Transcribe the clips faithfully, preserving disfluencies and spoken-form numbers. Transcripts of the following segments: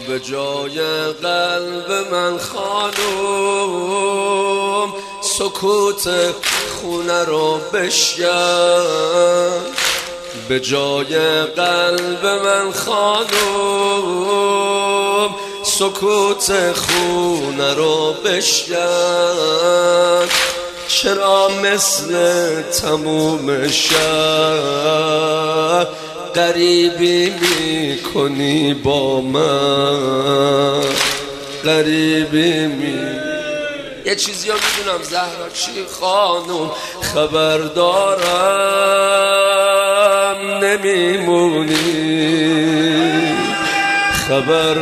به جای قلب من خانم سکوت خونه رو بشکن، به جای قلب من خانم سکوت خونه رو بشکن. چرا مثل تموم شب غریبی میکنی با من، غریبی می یه چیزی ها میدونم زهرا چی خانم، خبر دارم نمیمونی، خبر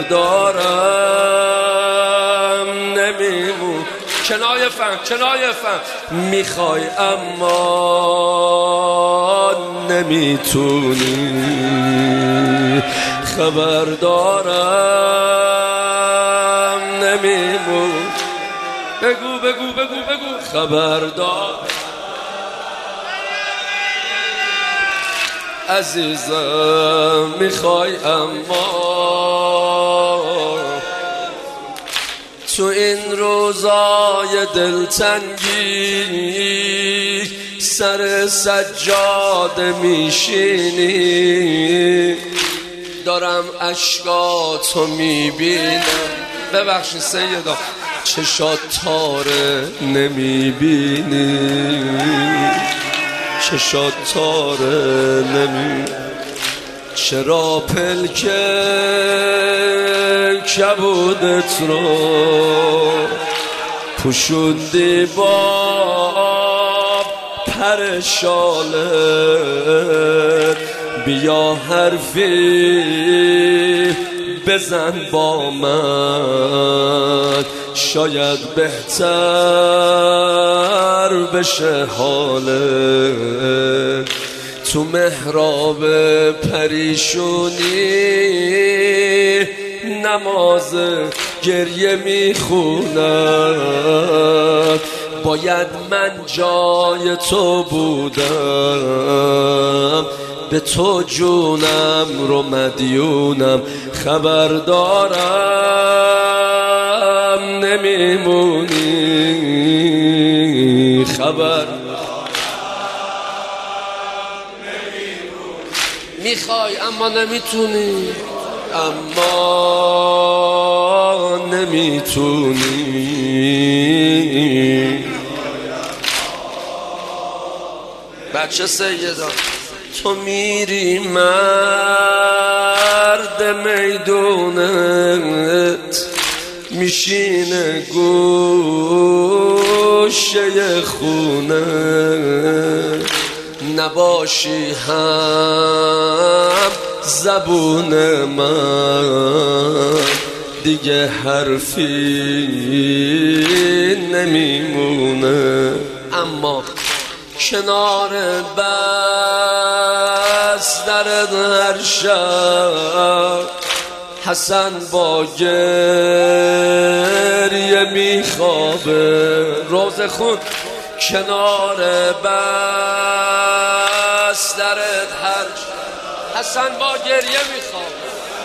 دارم نمیمونی. کنایه فهم کنایه فهم میخوای اما نمیتونی، خبر دارم نمیمونی. بگو بگو بگو بگو خبردار عزیزم میخوای اما تو این روزای دلتنگی سر سجاده میشینی، دارم اشکاتو میبینم. ببخشید سیدا چشات تاره نمیبینی، چشات تاره نمی چرا پلکه کبودت رو پوشوندی با پر شالت؟ بیا حرفی بزن با من، شاید بهتر بشه حالت. تو محراب پریشونی نماز گریه میخونم، باید من جای تو بودم، به تو جونم رو مدیونم. خبر دارم نمیمونی، خبر میخوای اما نمیتونی، اما نمیتونی. بچه سیدا تو میری مرد میدونت میشینه گوشه خونه، نباشی هم زبون من دیگه حرفی نمیمونه. اما کنار بسترت هر شب حسن با گریه میخوابه، روز خون کنار بسترت هر شب حسن با گریه میخوابه.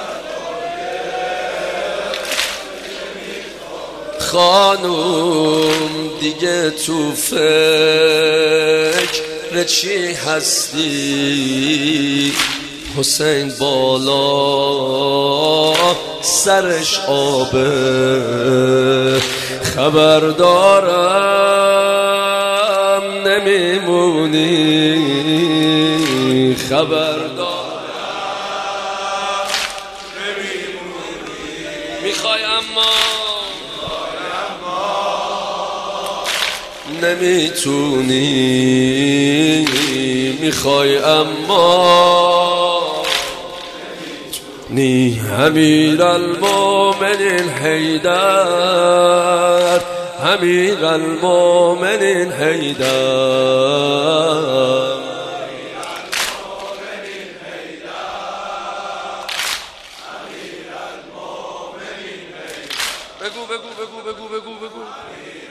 خانوم دیگه تو فکر چی هستی؟ حسین بالا سرش آبه، خبر دارم نمیمونی، خبر دارم نمیمونی. میخوای اما نمیتونی، میخوای اما نی. امیر المومنین حیدر، امیر المومنین حیدر. بگو بگو بگو بگو بگو بگو